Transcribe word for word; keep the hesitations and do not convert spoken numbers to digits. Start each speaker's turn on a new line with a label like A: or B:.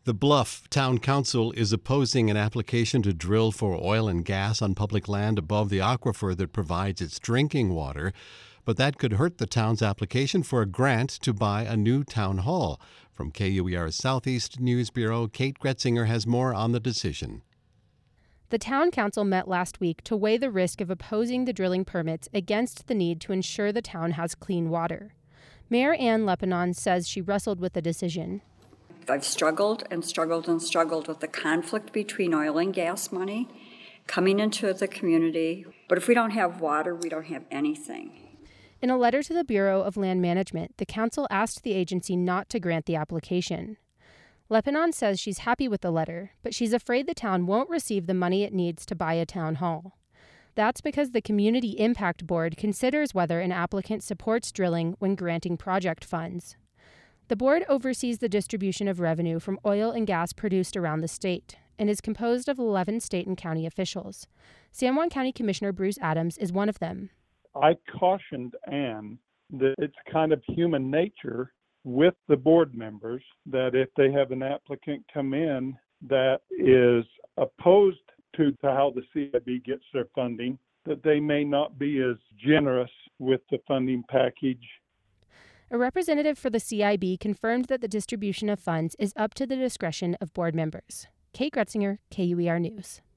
A: The Bluff Town Council is opposing an application to drill for oil and gas on public land above the aquifer that provides its drinking water, but that could hurt the town's application for a grant to buy a new town hall. From K U E R's Southeast News Bureau, Kate Gretzinger has more on the decision.
B: The town council met last week to weigh the risk of opposing the drilling permits against the need to ensure the town has clean water. Mayor Ann Lepanon says she wrestled with the decision.
C: I've struggled and struggled and struggled with the conflict between oil and gas money coming into the community. But if we don't have water, we don't have anything.
B: In a letter to the Bureau of Land Management, the council asked the agency not to grant the application. Lepanon says she's happy with the letter, but she's afraid the town won't receive the money it needs to buy a town hall. That's because the Community Impact Board considers whether an applicant supports drilling when granting project funds. The board oversees the distribution of revenue from oil and gas produced around the state and is composed of eleven state and county officials. San Juan County Commissioner Bruce Adams is one of them.
D: I cautioned Ann that it's kind of human nature with the board members that if they have an applicant come in that is opposed to, to how the C I B gets their funding, that they may not be as generous with the funding package.
B: A representative for the C I B confirmed that the distribution of funds is up to the discretion of board members. Kate Gretzinger, K U E R News.